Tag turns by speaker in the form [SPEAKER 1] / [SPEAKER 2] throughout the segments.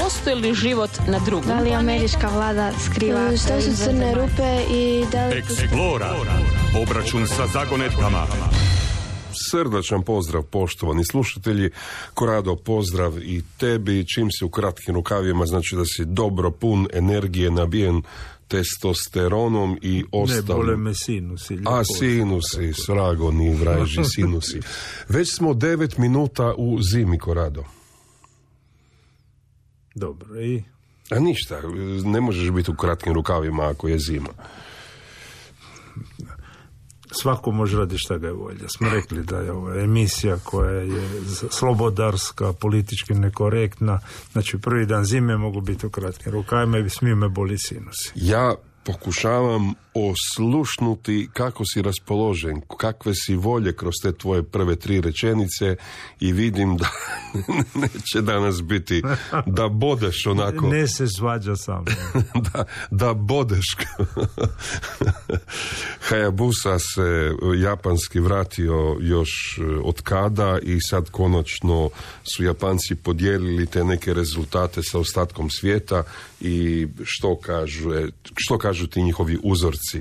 [SPEAKER 1] postoji li život na drugom?
[SPEAKER 2] Da li američka vlada skriva?
[SPEAKER 3] Što su crne rupe i da li...
[SPEAKER 4] Eksplora. Obračun sa zagonetkama.
[SPEAKER 5] Srdačan pozdrav, poštovani slušatelji. Korado, pozdrav i tebi. Čim si u kratkim rukavima, znači da si dobro pun energije, nabijen testosteronom i ostalim.
[SPEAKER 6] Ne, bole me sinusi.
[SPEAKER 5] A sinusi, svragoni, vraži sinusi. Već smo 9 minuta u zimi, Korado.
[SPEAKER 6] Dobro, i?
[SPEAKER 5] A ništa, ne možeš biti u kratkim rukavima ako je zima.
[SPEAKER 6] Svako može raditi šta ga je volja. Smo rekli da je ova emisija koja je slobodarska, politički nekorektna. Znači prvi dan zime mogu biti u kratkim rukavima i smiju me boli sinusi.
[SPEAKER 5] Ja pokušavam oslušnuti kako si raspoložen, kakve si volje kroz te tvoje prve 3 rečenice i vidim da neće danas biti da bodeš onako.
[SPEAKER 6] Ne se svađa sam.
[SPEAKER 5] da bodeš. Hayabusa se japanski vratio još od kada i sad konačno su Japanci podijelili te neke rezultate sa ostatkom svijeta i što kažu ti njihovi uzorci?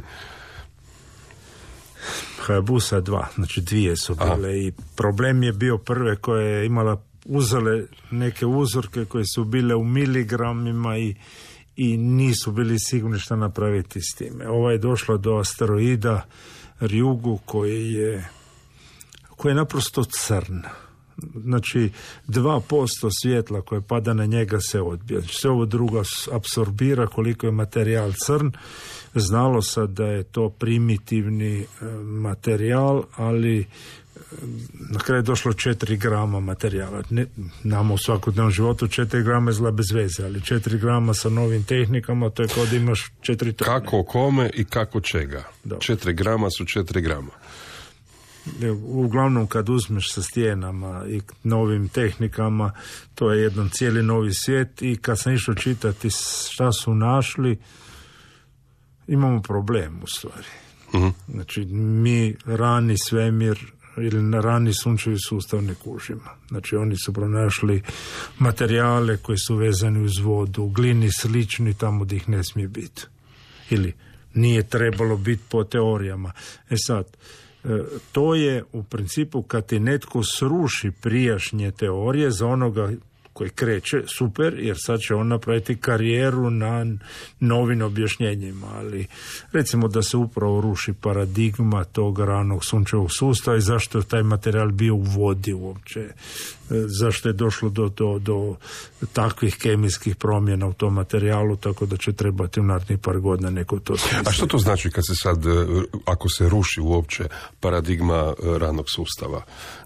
[SPEAKER 6] Hayabusa 2, znači 2 su bile i problem je bio prve koje je imala, uzele neke uzorke koje su bile u miligramima i nisu bili sigurni šta napraviti s time. Ova je došla do asteroida Ryugu koji je naprosto crn. Znači 2% svjetla koje pada na njega se odbija. Znači, sve ovo drugo apsorbira koliko je materijal crn. Znalo se da je to primitivni materijal, ali na kraju je došlo 4 grama materijala. Nama u svakodnevnom životu 4 grama izgleda bez veze, ali 4 grama sa novim tehnikama, to je kao da imaš 4 tone.
[SPEAKER 5] Kako kome i kako čega.
[SPEAKER 6] Da.
[SPEAKER 5] 4 grama su 4 grama.
[SPEAKER 6] Uglavnom kad uzmeš sa stijenama i novim tehnikama, to je jedan cijeli novi svijet i kad sam išao čitati šta su našli, imamo problem u stvari.
[SPEAKER 5] Uh-huh.
[SPEAKER 6] Znači mi rani svemir ili na rani sunčevi sustav ne kužimo. Znači oni su pronašli materijale koji su vezani uz vodu, glini slični tamo gdje ih ne smije biti. Ili nije trebalo biti po teorijama. Sad, to je u principu kad ti netko sruši prijašnje teorije za onoga koji kreće, super, jer sad će on napraviti karijeru na novim objašnjenjima, ali recimo da se upravo ruši paradigma tog ranog sunčevog sustava i zašto je taj materijal bio u vodi uopće, zašto je došlo do takvih kemijskih promjena u tom materijalu, tako da će trebati u narednih par godina neko to smisli.
[SPEAKER 5] A što to znači kad se sad, ako se ruši uopće paradigma ranog sustava?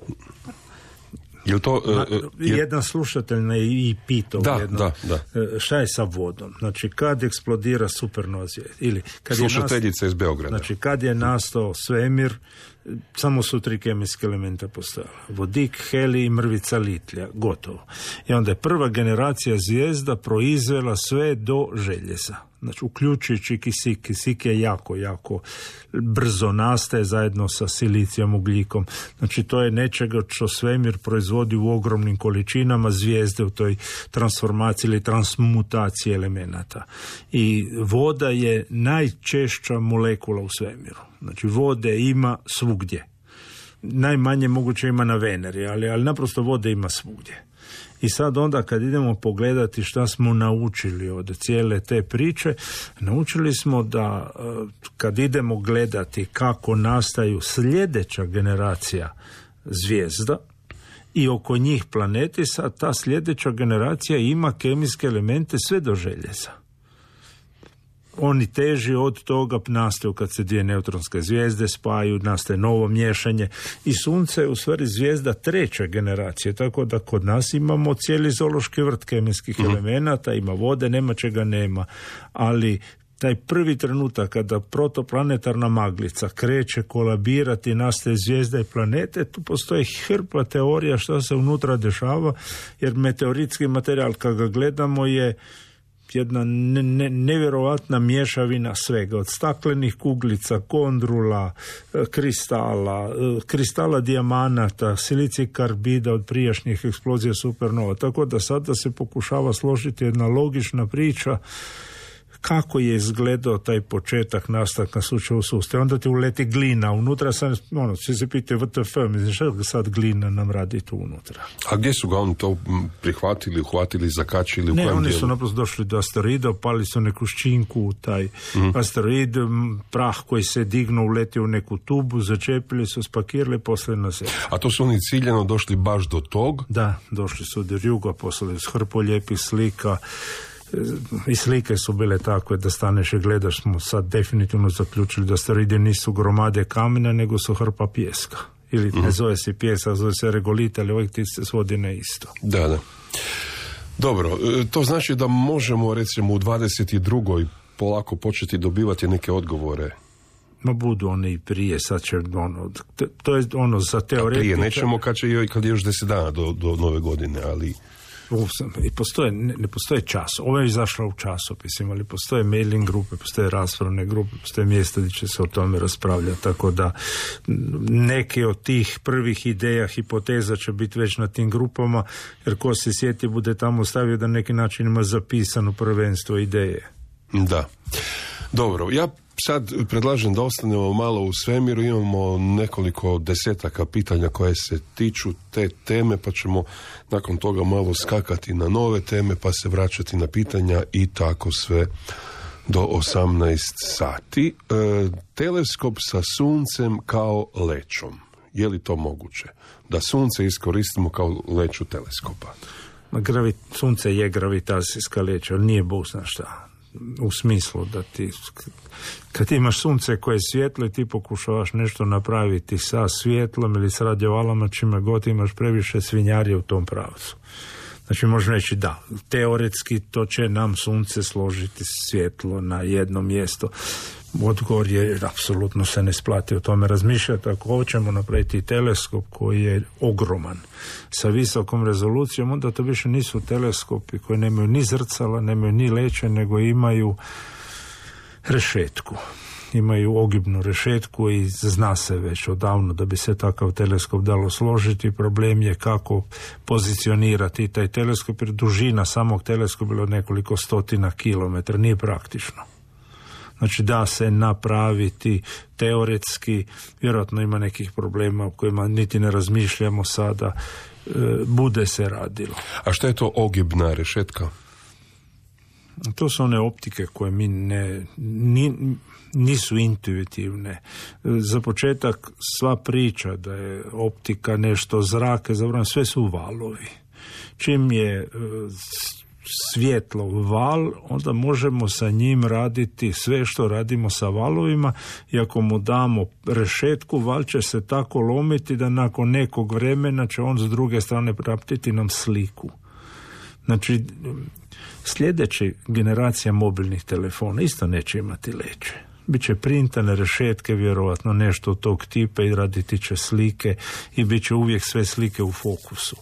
[SPEAKER 6] Jedan slušatelj me i pitao šta je sa vodom. Znači kad eksplodira supernova zvijezda ili kad
[SPEAKER 5] slušateljica iz Beograda.
[SPEAKER 6] Znači kad je nastao svemir, samo su 3 kemijske elementa postojala. Vodik, helij i mrvica litlja. Gotovo. I onda je prva generacija zvijezda proizvela sve do željeza. Znači, uključujući kisik. Kisik je jako brzo nastaje zajedno sa silicijom, ugljikom. Znači, to je nečega što svemir proizvodi u ogromnim količinama, zvijezde u toj transformaciji ili transmutaciji elemenata. I voda je najčešća molekula u svemiru. Znači, vode ima svugdje. Najmanje moguće ima na Veneri, ali naprosto vode ima svugdje. I sad onda kad idemo pogledati šta smo naučili od cijele te priče, naučili smo da kad idemo gledati kako nastaju sljedeća generacija zvijezda i oko njih planeti, sad ta sljedeća generacija ima kemijske elemente sve do željeza. Oni teži od toga nastaju kad se 2 neutronske zvijezde spajaju, nastaje novo miješanje i Sunce je u stvari zvijezda 3. generacije, tako da kod nas imamo cijeli zoološki vrt kemijskih elemenata, ima vode, nema čega nema, ali taj prvi trenutak kada protoplanetarna maglica kreće kolabirati, nastaje zvijezda i planete, tu postoji hrpa teorija što se unutra dešava, jer meteoritski materijal kad ga gledamo je jedna nevjerovatna mješavina svega, od staklenih kuglica, kondrula, kristala dijamanata, silici karbida od prijašnjih eksplozija supernova. Tako da sada se pokušava složiti jedna logična priča kako je izgledao taj početak nastanka slučaja u sustavu. Onda ti uleti glina unutra, svi se pitaju VTF, mislim, što sad glina nam radi tu unutra.
[SPEAKER 5] A gdje su ga oni to prihvatili, uhvatili, zakačili?
[SPEAKER 6] Ne, oni su naprosto došli do asteroida, opali su neku ščinku u taj asteroid, prah koji se dignuo, uletio u neku tubu, začepili su, spakirali, poslali na zemlju.
[SPEAKER 5] A to su oni ciljeno došli baš do tog?
[SPEAKER 6] Da, došli su do Rjuga, poslali s hrpu lijepih slika. I slike su bile takve da staneš i gledaš, smo sad definitivno zaključili da asteroidi nisu gromade kamena, nego su hrpa pijeska. Ili ne zove se pijesak, zove se regolit, ali uvijek ti se svodi na isto.
[SPEAKER 5] Da. Dobro, to znači da možemo recimo u 22. polako početi dobivati neke odgovore.
[SPEAKER 6] No budu oni i prije, sad će to je za teoretike.
[SPEAKER 5] Prije nećemo kad je još 10 dana do nove godine, ali...
[SPEAKER 6] I ne postoje čas. Ovo je izašlo u časopisima, ali postoje mailing grupe, postoje raspravne grupe, postoje mjesta gdje će se o tome raspravljati, tako da neke od tih prvih ideja, hipoteza će biti već na tim grupama, jer ko se sjeti bude tamo stavio da na neki način ima zapisano prvenstvo ideje.
[SPEAKER 5] Da. Dobro, ja sad predlažem da ostanemo malo u svemiru, imamo nekoliko desetaka pitanja koje se tiču te teme, pa ćemo nakon toga malo skakati na nove teme, pa se vraćati na pitanja i tako sve do 18 sati. Teleskop sa suncem kao lećom. Je li to moguće? Da sunce iskoristimo kao leću teleskopa?
[SPEAKER 6] Sunce je gravitacijska leća, ali nije Bog zna šta. U smislu da ti, kad imaš sunce koje je svjetlo i ti pokušavaš nešto napraviti sa svjetlom ili s radiovalama, čime god imaš previše svinjarije u tom pravcu. Znači možemo reći da, teoretski to će nam sunce složiti svjetlo na jedno mjesto. Odgovor je, apsolutno se ne isplati o tome razmišljati. Ako hoćemo napraviti teleskop koji je ogroman, sa visokom rezolucijom, onda to više nisu teleskopi koji nemaju ni zrcala, nemaju ni leće, nego imaju rešetku. Imaju ogibnu rešetku i zna se već odavno da bi se takav teleskop dalo složiti. Problem je kako pozicionirati taj teleskop, jer dužina samog teleskopa je od nekoliko stotina kilometara, nije praktično. Znači da se napraviti teoretski, vjerojatno ima nekih problema o kojima niti ne razmišljamo sada, bude se radilo.
[SPEAKER 5] A što je to ogibna rešetka?
[SPEAKER 6] To su one optike koje mi nisu intuitivne. Za početak sva priča da je optika nešto zrake, zapravo sve su valovi. Čim je svjetlo val, onda možemo sa njim raditi sve što radimo sa valovima i ako mu damo rešetku, val će se tako lomiti da nakon nekog vremena će on s druge strane pratiti nam sliku. Znači, sljedeća generacija mobilnih telefona isto neće imati leće. Biće printane rešetke, vjerovatno nešto od tog tipa i raditi će slike i bit će uvijek sve slike u fokusu.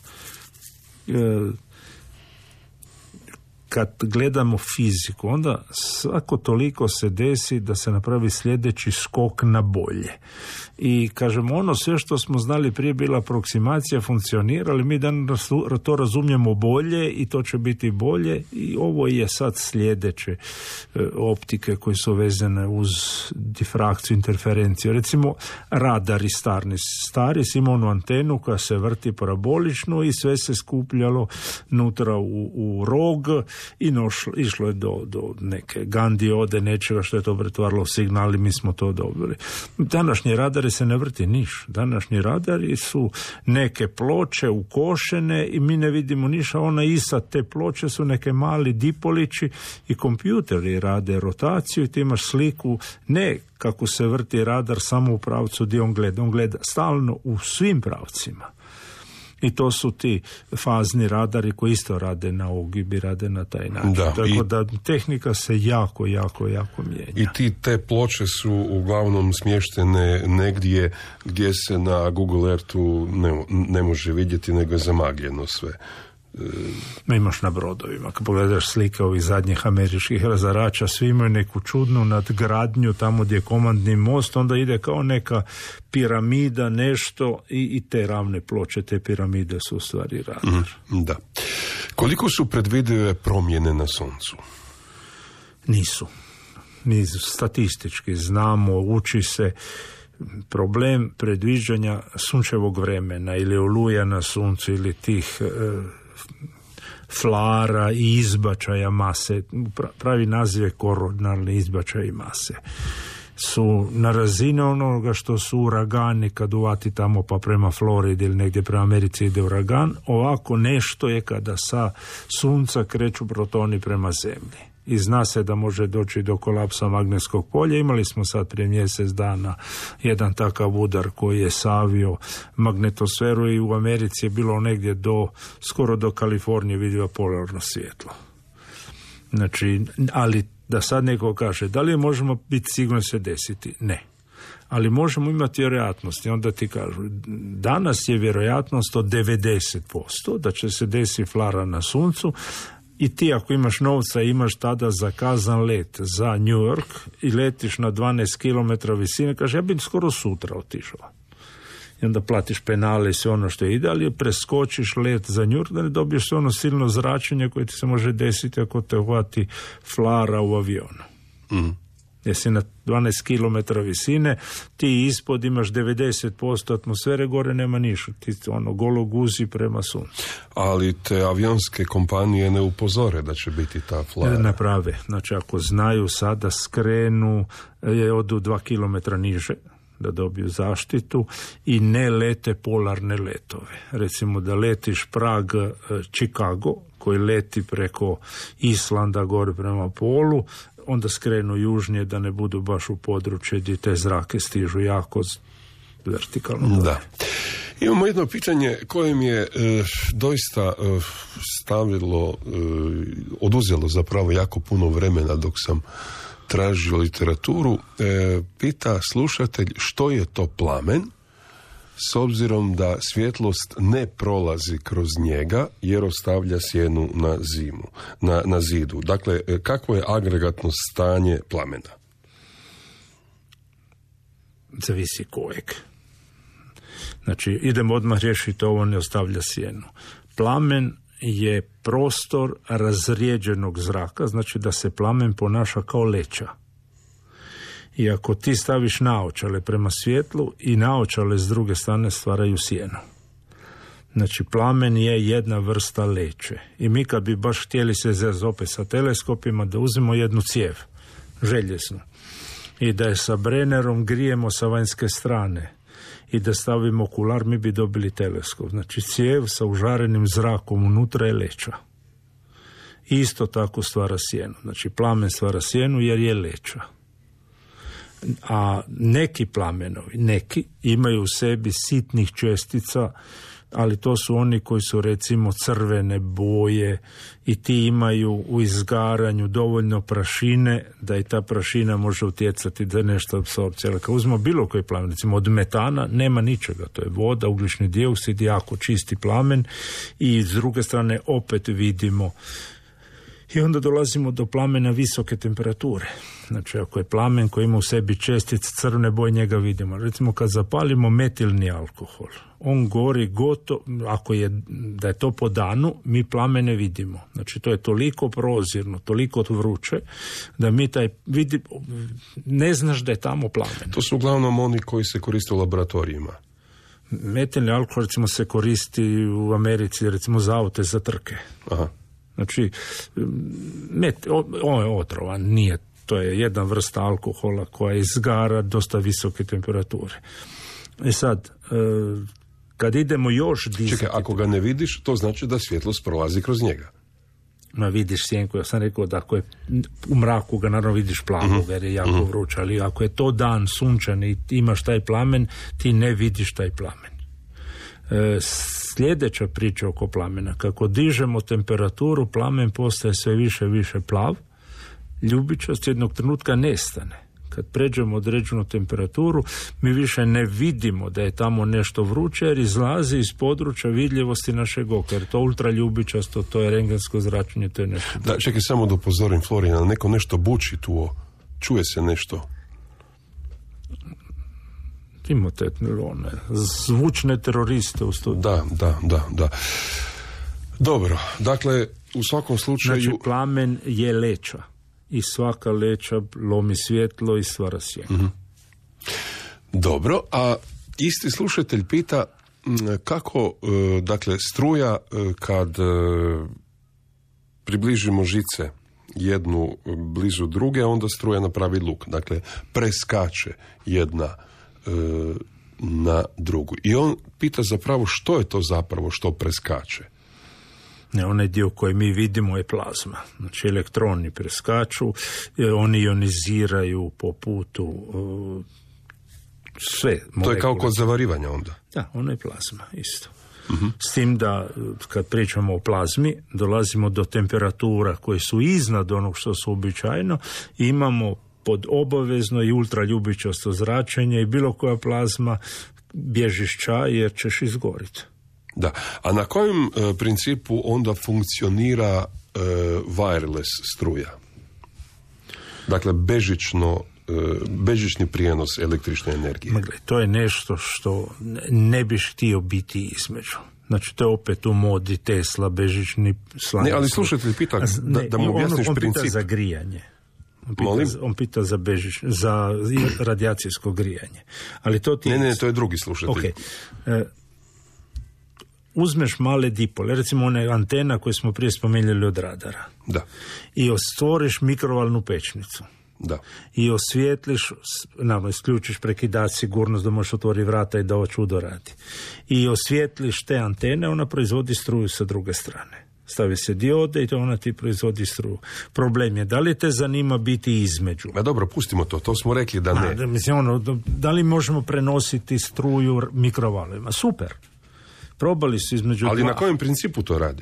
[SPEAKER 6] Kad gledamo fiziku, onda svako toliko se desi da se napravi sljedeći skok na bolje. I kažemo, ono sve što smo znali prije bila aproksimacija, funkcionira, ali mi danas to razumijemo bolje i to će biti bolje i ovo je sad sljedeće optike koje su vezane uz difrakciju, interferenciju. Recimo, radari stari su imao onu antenu koja se vrti parabolično i sve se skupljalo nutra u rog i išlo je do neke gandiode, nečega što je to pretvaralo signal i mi smo to dobili. Današnji radari se ne vrti niš. Današnji radari su neke ploče ukošene i mi ne vidimo ništa. Ona iza te ploče su neke mali dipolići i kompjuteri rade rotaciju i ti imaš sliku ne kako se vrti radar samo u pravcu gdje on gleda. On gleda stalno u svim pravcima. I to su ti fazni radari koji isto rade na ogibi, rade na taj način. Tako da tehnika se jako mijenja.
[SPEAKER 5] I te ploče su uglavnom smještene negdje gdje se na Google Earthu ne može vidjeti, nego je zamagljeno sve.
[SPEAKER 6] Imaš na brodovima, kad pogledaš slike ovih zadnjih američkih razarača, svi imaju neku čudnu nadgradnju tamo gdje je komandni most, onda ide kao neka piramida, nešto i te ravne ploče, te piramide su u stvari radar.
[SPEAKER 5] Da. Koliko su predvidive promjene na Suncu?
[SPEAKER 6] Nisu. Statistički znamo, uči se. Problem predviđanja sunčevog vremena ili oluja na Suncu ili tih flara i izbačaja mase, pravi naziv je koronalni izbačaj mase, su na razini onoga što su uragani kad uvati tamo pa prema Floridi ili negdje prema Americi ide uragan. Ovako nešto je kada sa Sunca kreću protoni prema Zemlji. I zna se da može doći do kolapsa magnetskog polja. Imali smo sad prije mjesec dana jedan takav udar koji je savio magnetosferu i u Americi je bilo negdje skoro do Kalifornije vidljivo polarno svjetlo. Znači, ali da sad neko kaže, da li možemo biti sigurni se desiti? Ne. Ali možemo imati vjerojatnost i onda ti kažu, danas je vjerojatnost od 90% da će se desiti flara na Suncu. I ti ako imaš novca imaš tada zakazan let za New York i letiš na 12 km visine, kaže ja bih skoro sutra otišao. I onda platiš penale i sve ono što ide, ali preskočiš let za New York da ne dobiješ sve ono silno zračenje koje ti se može desiti ako te uhvati flara u avionu. Jesi na 12 km visine, ti ispod imaš 90% atmosfere, gore nema ništa, ti golo guzi prema Suncu.
[SPEAKER 5] Ali te avionske kompanije ne upozore da će biti ta flara?
[SPEAKER 6] Naprave, znači ako znaju sada skrenu, odu 2 km niže, da dobiju zaštitu i ne lete polarne letove. Recimo da letiš Prag, Chicago, koji leti preko Islanda gore prema polu, onda skrenu južnije da ne budu baš u području gdje te zrake stižu jako vertikalno.
[SPEAKER 5] Da. Imamo jedno pitanje koje mi je doista oduzelo zapravo jako puno vremena dok sam tražio literaturu. Pita slušatelj što je to plamen, s obzirom da svjetlost ne prolazi kroz njega jer ostavlja sjenu na zidu. Dakle, kakvo je agregatno stanje plamena?
[SPEAKER 6] Zavisi kojeg. Znači, idemo odmah riješiti ovo, ne ostavlja sjenu. Plamen je prostor razrijeđenog zraka, znači da se plamen ponaša kao leća. I ako ti staviš naočale prema svjetlu i naočale s druge strane stvaraju sjenu. Znači, plamen je jedna vrsta leće. I mi kad bi baš htjeli se opet sa teleskopima da uzmemo jednu cijev, željeznu, i da je sa Brennerom grijemo sa vanjske strane i da stavimo okular, mi bi dobili teleskop. Znači, cijev sa užarenim zrakom unutra je leća. Isto tako stvara sjenu. Znači, plamen stvara sjenu jer je leća. A neki plamenovi, imaju u sebi sitnih čestica, ali to su oni koji su recimo crvene boje i ti imaju u izgaranju dovoljno prašine da i ta prašina može utjecati da nešto apsorpcija. Ali kad uzmemo bilo koji plamen, recimo od metana nema ničega, to je voda, ugljični dioksid, jako čisti plamen i s druge strane opet vidimo. I onda dolazimo do plamena visoke temperature. Znači, ako je plamen koji ima u sebi čestice crvene boje, njega vidimo. Recimo, kad zapalimo metilni alkohol, on gori ako je da je to po danu, mi plamene vidimo. Znači, to je toliko prozirno, toliko vruće, da mi ne znaš da je tamo plamen.
[SPEAKER 5] To su uglavnom oni koji se koriste u laboratorijima.
[SPEAKER 6] Metilni alkohol, recimo, se koristi u Americi, recimo, za aute, za trke.
[SPEAKER 5] Aha.
[SPEAKER 6] Znači, on je otrovan, nije. To je jedna vrsta alkohola koja izgara dosta visoke temperature. I sad, kad idemo još dizati...
[SPEAKER 5] Čekaj, ako ga ne vidiš, to znači da svjetlost prolazi kroz njega.
[SPEAKER 6] Vidiš sjenku, ja sam rekao da ako je u mraku ga naravno vidiš plavu, jer je jako vruće, ali ako je to dan sunčan i imaš taj plamen, ti ne vidiš taj plamen. Sljedeća priča oko plamena, kako dižemo temperaturu, plamen postaje sve više plav, ljubičast jednog trenutka nestane. Kad pređemo određenu temperaturu, mi više ne vidimo da je tamo nešto vruće, jer izlazi iz područja vidljivosti našeg oka, jer to ultraljubičasto, to je rentgensko zračenje, to je nešto.
[SPEAKER 5] Da, čekaj, samo da upozorim Florina, neko nešto buči tu, čuje se nešto.
[SPEAKER 6] Imate one zvučne teroriste u studiju.
[SPEAKER 5] Da. Dobro, dakle, u svakom slučaju...
[SPEAKER 6] Znači, plamen je leća. I svaka leća lomi svjetlo i stvara sjenu.
[SPEAKER 5] Mm-hmm. Dobro, a isti slušatelj pita kako, dakle, struja kad približimo žice jednu blizu druge, onda struja napravi luk. Dakle, preskače jedna na drugu. I on pita zapravo što je to zapravo što preskače.
[SPEAKER 6] Ne, onaj dio koji mi vidimo je plazma. Znači, elektroni preskaču, oni ioniziraju po putu sve molekule.
[SPEAKER 5] To je kao kod zavarivanja onda?
[SPEAKER 6] Da, ono je plazma, isto. Uh-huh. S tim da, kad pričamo o plazmi, dolazimo do temperatura koje su iznad onog što su uobičajeno, imamo pod obavezno i ultraljubičasto zračenje i bilo koja plazma bježiš čaj jer ćeš izgoriti.
[SPEAKER 5] Da, a na kojem principu onda funkcionira wireless struja? Dakle, bežični prijenos električne energije.
[SPEAKER 6] To je nešto što ne biš htio biti između. Znači, to je opet u modi Tesla, bežični slancem.
[SPEAKER 5] Ne, ali slušatelj pita da mu objasniš
[SPEAKER 6] on
[SPEAKER 5] princip.
[SPEAKER 6] On pita za grijanje. On pita za radijacijsko grijanje. Ali to ti
[SPEAKER 5] Ne, to je drugi slušatelj.
[SPEAKER 6] Okay. Uzmeš male dipole, recimo one antena koje smo prije spomenuli od radara.
[SPEAKER 5] Da.
[SPEAKER 6] I stvoriš mikrovalnu pečnicu.
[SPEAKER 5] Da.
[SPEAKER 6] I osvijetliš, isključiš prekidač, sigurnost da možeš otvoriti vrata i da ovo čudo radi. I osvijetliš te antene, ona proizvodi struju sa druge strane. Stavi se diode i to ona ti proizvodi struju. Problem je, da li te zanima biti između?
[SPEAKER 5] Ma dobro, pustimo to smo rekli da ne.
[SPEAKER 6] Da li možemo prenositi struju mikrovalovima? Super. Probali su između
[SPEAKER 5] ali na kojem principu to radi?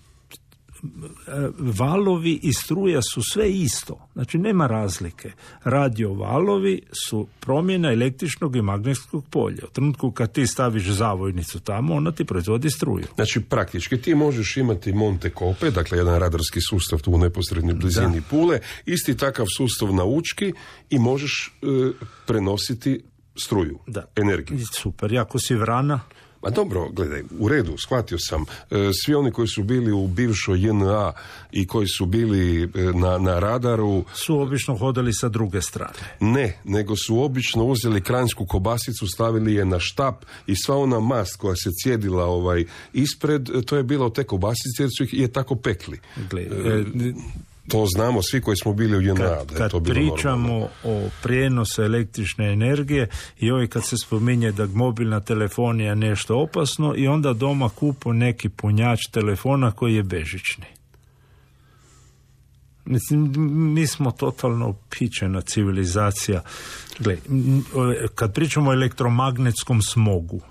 [SPEAKER 6] Valovi i struja su sve isto. Znači, nema razlike. Radio valovi su promjena električnog i magnetskog polja. U trenutku kad ti staviš zavojnicu tamo, ona ti proizvodi struju.
[SPEAKER 5] Znači, praktički ti možeš imati Monte Cope, dakle jedan radarski sustav tu u neposrednoj blizini Pule, isti takav sustav na Učki i možeš prenositi struju, energiju.
[SPEAKER 6] Super, jako si vrana.
[SPEAKER 5] Ma dobro, gledaj, u redu, shvatio sam. Svi oni koji su bili u bivšoj JNA i koji su bili na radaru...
[SPEAKER 6] Su obično hodali sa druge strane.
[SPEAKER 5] Ne, nego su obično uzeli kranjsku kobasicu, stavili je na štap i sva ona mast koja se cijedila ispred, to je bilo te kobasice jer su ih je tako pekli. To znamo svi koji smo bili u JNA.
[SPEAKER 6] Kad pričamo o prijenosu električne energije i kad se spominje da mobilna telefonija je nešto opasno i onda doma kupu neki punjač telefona koji je bežični. Mislim, mi smo totalno pičena civilizacija. Kad pričamo o elektromagnetskom smogu,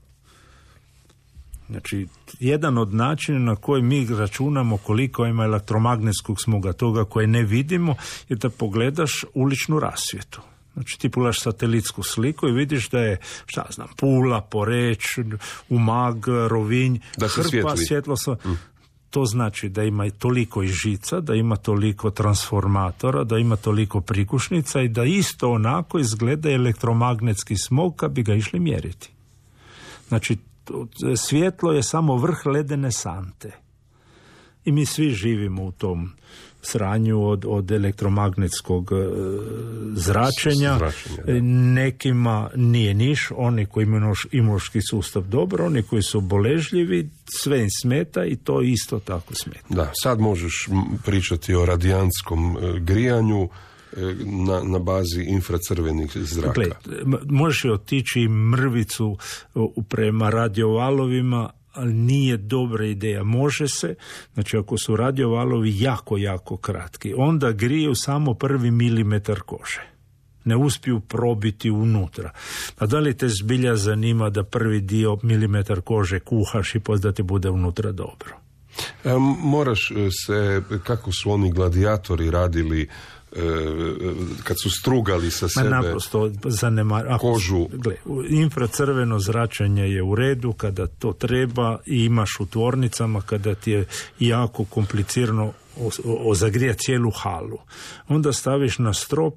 [SPEAKER 6] znači, jedan od načina na koji mi računamo koliko ima elektromagnetskog smoga, toga koje ne vidimo, je da pogledaš uličnu rasvjetu. Znači, ti pogledaš satelitsku sliku i vidiš da je, Pula, Poreč, Umag, Rovinj, hrpa svjetlosa. To znači da ima toliko i žica, da ima toliko transformatora, da ima toliko prikušnica i da isto onako izgleda elektromagnetski smog kad bi ga išli mjeriti. Znači, svjetlo je samo vrh ledene sante. I mi svi živimo u tom sranju od elektromagnetskog zračenja. Nekima nije niš, oni koji imaju imunološki sustav dobro, oni koji su boležljivi, sve im smeta i to isto tako smeta.
[SPEAKER 5] Da, sad možeš pričati o radijantskom grijanju na bazi infracrvenih zraka.
[SPEAKER 6] Možeš otići mrvicu prema radiovalovima, ali nije dobra ideja. Može se, znači ako su radiovalovi jako, jako kratki, onda griju samo 1 milimetar kože. Ne uspiju probiti unutra. A da li te zbilja zanima da prvi dio milimetar kože kuhaš i da ti bude unutra dobro?
[SPEAKER 5] Moraš se, kako su oni gladijatori radili, kad su strugali sa sebe
[SPEAKER 6] naprosto
[SPEAKER 5] kožu.
[SPEAKER 6] Infracrveno zračenje je u redu kada to treba i imaš u tvornicama kada ti je jako komplicirano zagrijati cijelu halu. Onda staviš na strop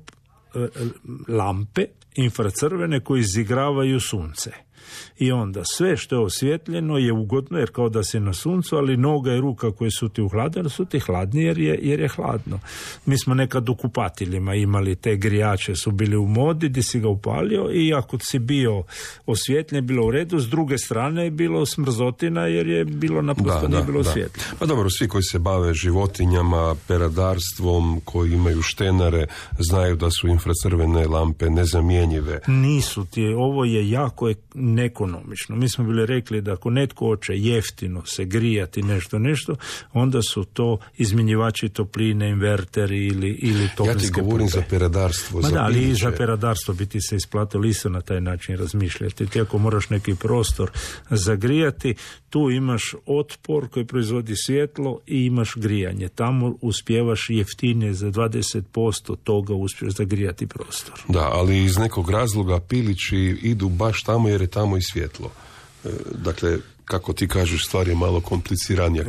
[SPEAKER 6] lampe infracrvene koji izigravaju sunce. I onda sve što je osvjetljeno je ugodno jer kao da si na suncu, ali noga i ruka koje su ti uhladne su ti hladni jer je hladno. Mi smo nekad u kupatilima imali te grijače, su bili u modi gdje si ga upalio i ako si bio osvjetljen, bilo u redu, s druge strane je bilo smrzotina jer je bilo naprosto nije bilo osvjetljeno.
[SPEAKER 5] Pa dobro, svi koji se bave životinjama, peradarstvom, koji imaju štenare, znaju da su infracrvene lampe nezamjenjive.
[SPEAKER 6] Nisu ti, ovo je jako neekonomično. Mi smo bili rekli da ako netko hoće jeftino se grijati nešto, onda su to izmjenjivači topline, inverteri ili toplinske.
[SPEAKER 5] Ja ti govorim za peradarstvo.
[SPEAKER 6] Ali i za peradarstvo bi ti se isplatilo isto na taj način razmišljati. Ti ako moraš neki prostor zagrijati, tu imaš otpor koji proizvodi svjetlo i imaš grijanje. Tamo uspijevaš jeftinije za 20% toga uspiješ zagrijati prostor.
[SPEAKER 5] Da, ali iz nekog razloga pilići idu baš tamo jer je tamo i svjetlo. Dakle, kako ti kažeš, stvar je malo kompliciranija.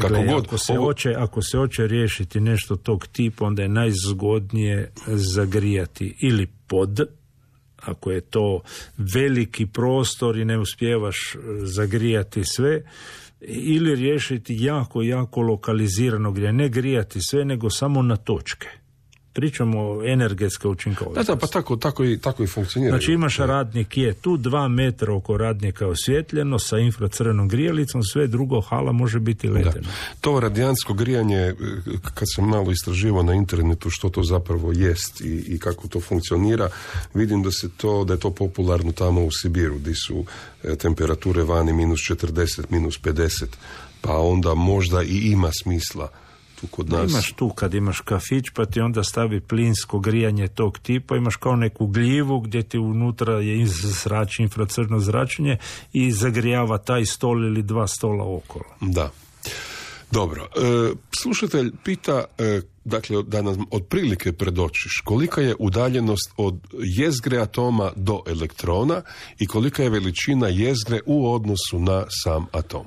[SPEAKER 6] Ako se hoće riješiti nešto tog tipa, onda je najzgodnije zagrijati ili pod, ako je to veliki prostor i ne uspijevaš zagrijati sve, ili riješiti jako lokalizirano grijanje. Ne grijati sve, nego samo na točke. Pričamo o energetske učinkovitosti.
[SPEAKER 5] Da, pa tako i funkcionira.
[SPEAKER 6] Znači imaš radnik je tu 2 metra oko radnika osvjetljeno sa infracrvenom grijalicom, sve drugo hala može biti ledeno. Da.
[SPEAKER 5] To radijansko grijanje, kad sam malo istraživao na internetu što to zapravo jest i kako to funkcionira, vidim da je to popularno tamo u Sibiru, gdje su temperature vani -40, -50, pa onda možda i ima smisla. Kod nas.
[SPEAKER 6] Imaš tu kad imaš kafić pa ti onda stavi plinsko grijanje tog tipa, imaš kao neku gljivu gdje ti unutra je infracrveno zračenje i zagrijava taj stol ili 2 stola okolo.
[SPEAKER 5] Da. Dobro. Slušatelj pita, dakle, da nam otprilike predočiš kolika je udaljenost od jezgre atoma do elektrona i kolika je veličina jezgre u odnosu na sam atom.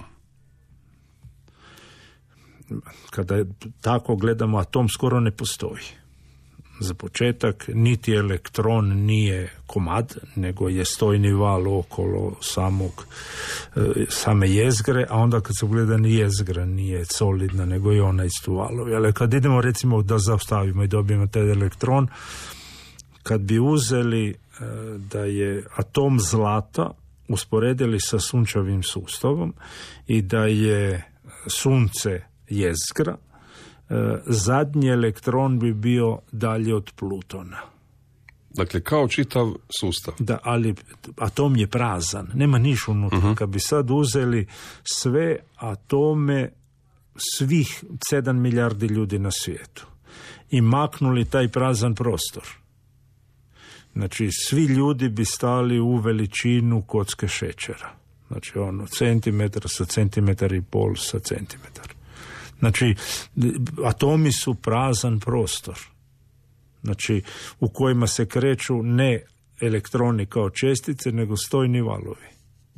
[SPEAKER 6] Kada tako gledamo, atom skoro ne postoji. Za početak, niti elektron nije komad, nego je stojni val okolo same jezgre, a onda kad se gleda ni jezgra nije solidna, nego i ona istu valovi. Ali kad idemo recimo da zaustavimo i dobijemo taj elektron, kad bi uzeli da je atom zlata usporedili sa sunčevim sustavom i da je sunce jezgra, zadnji elektron bi bio dalje od Plutona.
[SPEAKER 5] Dakle, kao čitav sustav.
[SPEAKER 6] Da, ali atom je prazan, nema niš unutra. Uh-huh. Kad bi sad uzeli sve atome svih 7 milijardi ljudi na svijetu i maknuli taj prazan prostor, znači svi ljudi bi stali u veličinu kocke šećera. Znači centimetar sa centimetar i pol sa centimetar. Znači, atomi su prazan prostor. Znači, u kojima se kreću ne elektroni kao čestice, nego stojni valovi.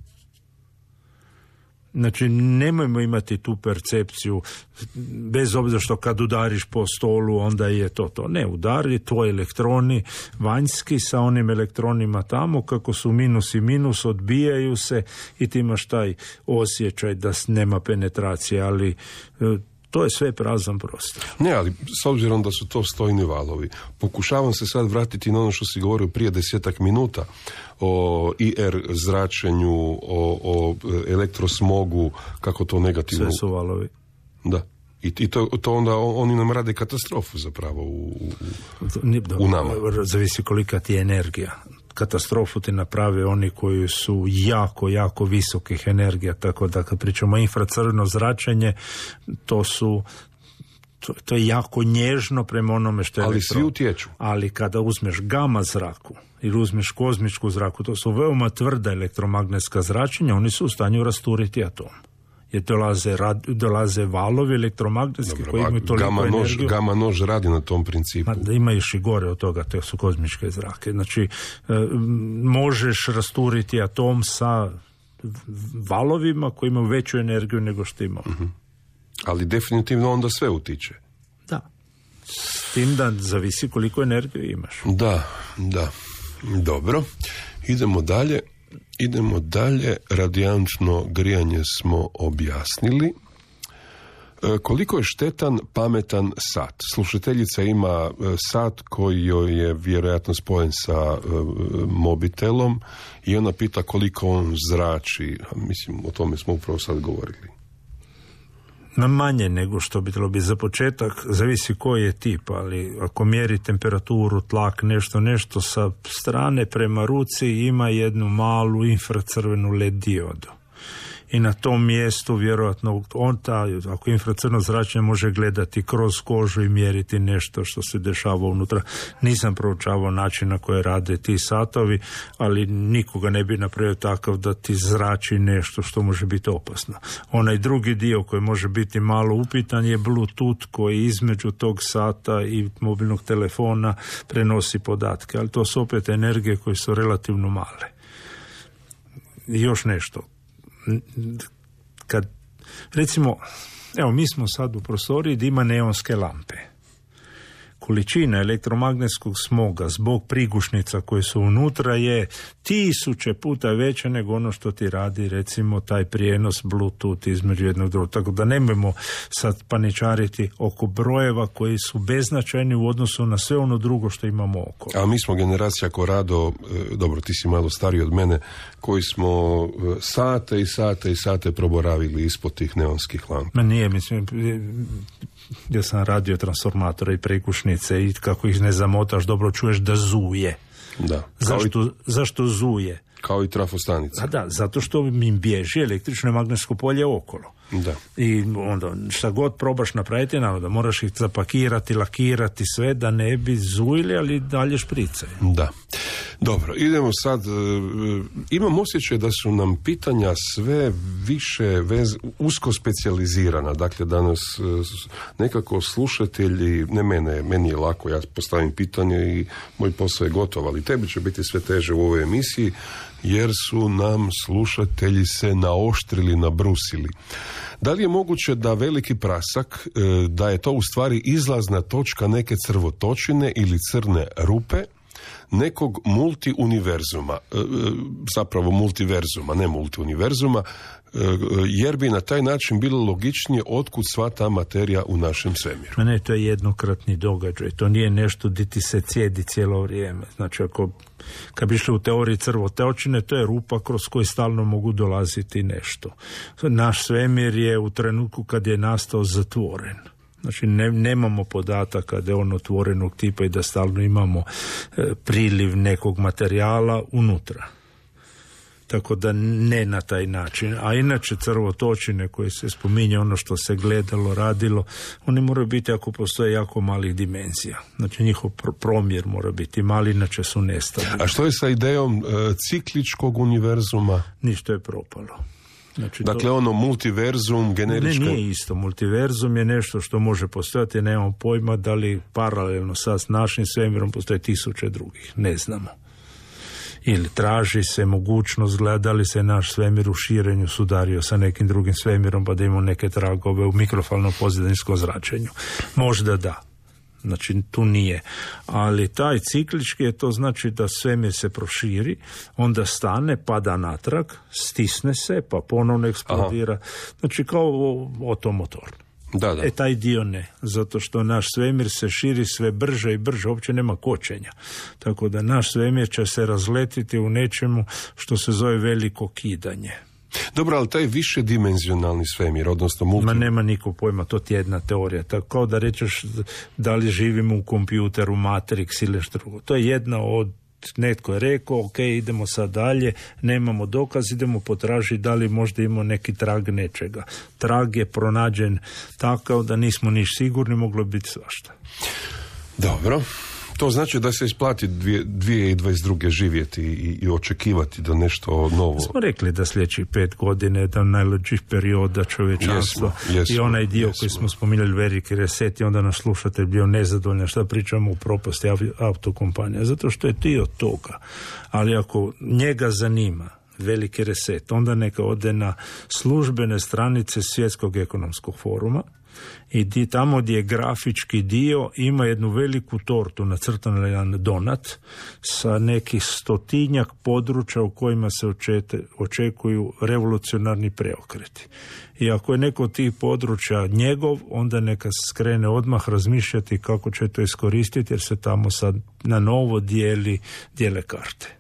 [SPEAKER 6] Znači, nemojmo imati tu percepciju, bez obzira što kad udariš po stolu, onda je to. Ne, udari tvoji elektroni vanjski sa onim elektronima tamo, kako su minus i minus, odbijaju se i ti imaš taj osjećaj da nema penetracije, ali to je sve prazan prostor.
[SPEAKER 5] Ne, ali s obzirom da su to stojni valovi, pokušavam se sad vratiti na ono što si govorio prije 10 minuta o IR zračenju, o elektrosmogu, kako to negativno...
[SPEAKER 6] Sve su valovi.
[SPEAKER 5] Da. I to onda oni nam rade katastrofu zapravo u nama.
[SPEAKER 6] Zavisi kolika ti je energija. Katastrofu ti naprave oni koji su jako visokih energija, tako da kad pričamo infracrveno zračenje, to je jako nježno prema onome što je
[SPEAKER 5] ali svi utječu.
[SPEAKER 6] Ali kada uzmeš gama zraku ili uzmeš kozmičku zraku, to su veoma tvrda elektromagnetska zračenja, oni su u stanju rasturiti atom. jer dolaze valovi elektromagnetski koji imaju toliko energiju.
[SPEAKER 5] Gama nož radi na tom principu.
[SPEAKER 6] Da ima još i gore od toga, to su kozmičke zrake. Znači, možeš rasturiti atom sa valovima koji imaju veću energiju nego što imamo.
[SPEAKER 5] Uh-huh. Ali definitivno onda sve utiče.
[SPEAKER 6] Da. S tim da zavisi koliko energije imaš.
[SPEAKER 5] Da. Dobro. Idemo dalje. Radijantno grijanje smo objasnili. Koliko je štetan pametan sat? Slušateljica ima sat koji joj je vjerojatno spojen sa mobitelom i ona pita koliko on zrači. Mislim, o tome smo upravo sad govorili.
[SPEAKER 6] Manje nego što bi trebalo biti za početak, zavisi koji je tip, ali ako mjeri temperaturu, tlak, nešto sa strane prema ruci ima jednu malu infracrvenu LED diodu. I na tom mjestu vjerojatno ako infracrveno zračenje može gledati kroz kožu i mjeriti nešto što se dešava unutra. Nisam proučavao način na koji rade ti satovi, ali nikoga ne bi napravio takav da ti zrači nešto što može biti opasno. Onaj drugi dio koji može biti malo upitan je Bluetooth koji između tog sata i mobilnog telefona prenosi podatke, ali to su opet energije koje su relativno male. I još nešto. Kad, recimo, evo mi smo sad u prostoriji gdje ima neonske lampe. Količina elektromagnetskog smoga zbog prigušnica koje su unutra je 1000 puta veća nego ono što ti radi recimo taj prijenos Bluetooth između jednog drugog. Tako da nemojmo sad paničariti oko brojeva koji su beznačajni u odnosu na sve ono drugo što imamo oko.
[SPEAKER 5] A mi smo generacija ko rado, dobro ti si malo stariji od mene, koji smo sate i sate i sate proboravili ispod tih neonskih lampa.
[SPEAKER 6] Ma nije, mislim, ja sam radio transformatore i prekušnice i kako ih ne zamotaš, dobro čuješ da zuje.
[SPEAKER 5] Da.
[SPEAKER 6] Zašto zuje?
[SPEAKER 5] Kao i trafostanica.
[SPEAKER 6] Da, zato što mi bježi električno i magnetsko polje okolo.
[SPEAKER 5] Da.
[SPEAKER 6] I onda šta god probaš napraviti, da moraš ih zapakirati, lakirati sve da ne bi zujili, ali dalje špricaju.
[SPEAKER 5] Da. Dobro, idemo sad. Imam osjećaj da su nam pitanja sve više usko specijalizirana. Dakle, da nas nekako slušatelji, ne meni je lako, ja postavim pitanje i moj posao je gotov, ali tebi će biti sve teže u ovoj emisiji, jer su nam slušatelji se naoštrili, nabrusili. Da li je moguće da veliki prasak, da je to u stvari izlazna točka neke crvotočine ili crne rupe, nekog multiuniverzuma, zapravo multiverzuma, ne multiuniverzuma, jer bi na taj način bilo logičnije otkud sva ta materija u našem svemiru.
[SPEAKER 6] Ne, to je jednokratni događaj, to nije nešto di ti se cijedi cijelo vrijeme. Znači, kad bi išli u teoriji crvotočine, to je rupa kroz koju stalno mogu dolaziti nešto. Naš svemir je u trenutku kad je nastao zatvoren. Znači, nemamo podataka da je on otvorenog tipa i da stalno imamo priliv nekog materijala unutra. Tako da ne na taj način. A inače crvotočine koje se spominje, ono što se gledalo, radilo, oni moraju biti ako postoje jako malih dimenzija. Znači njihov promjer mora biti mali, inače su nestabilni.
[SPEAKER 5] A što je sa idejom cikličkog univerzuma?
[SPEAKER 6] Ništa je propalo. Znači,
[SPEAKER 5] dakle, ono multiverzum, generička...
[SPEAKER 6] Ne, nije isto. Multiverzum je nešto što može postojati, nemamo pojma da li paralelno sa našim svemirom postoje 1000 drugih. Ne znamo. Ili traži se mogućnost, gleda li se naš svemir u širenju sudario sa nekim drugim svemirom, pa da imamo neke tragove u mikrofalnom pozadinskom zračenju. Možda da. Znači, tu nije. Ali taj ciklički je to znači da svemir se proširi, onda stane, pada natrag, stisne se, pa ponovno eksplodira. Aha. Znači, kao otomotor.
[SPEAKER 5] Da.
[SPEAKER 6] Taj dio ne, zato što naš svemir se širi sve brže i brže, uopće nema kočenja. Tako da naš svemir će se razletiti u nečemu što se zove veliko kidanje.
[SPEAKER 5] Dobro, ali taj višedimenzionalni svemir, odnosno
[SPEAKER 6] Ma nema niko pojma, to ti je jedna teorija. Tako kao da rečeš da li živimo u kompjuteru, Matrix ili što drugo. To je jedna od, netko je rekao, ok, idemo sad dalje, nemamo dokaz, idemo potražiti da li možda imamo neki trag nečega. Trag je pronađen takav da nismo niš sigurni, moglo biti svašta.
[SPEAKER 5] Dobro. To znači da se isplati 2022. živjeti i očekivati da nešto novo.
[SPEAKER 6] Smo rekli da sljedećih 5 godina je jedan najluđih perioda čovječanstva. I onaj dio koji smo spominjali, veliki reset, i onda naš slušatelj bio nezadovoljan šta pričamo u propasti autokompanija, zato što je dio toga. Ali ako njega zanima veliki reset, onda neka ode na službene stranice Svjetskog ekonomskog foruma i tamo gdje je grafički dio ima jednu veliku tortu nacrtan jedan donat sa nekih 100-tinjak područja u kojima se očekuju revolucionarni preokreti. I ako je neko od tih područja njegov, onda neka skrene odmah razmišljati kako će to iskoristiti, jer se tamo sad na novo dijele karte.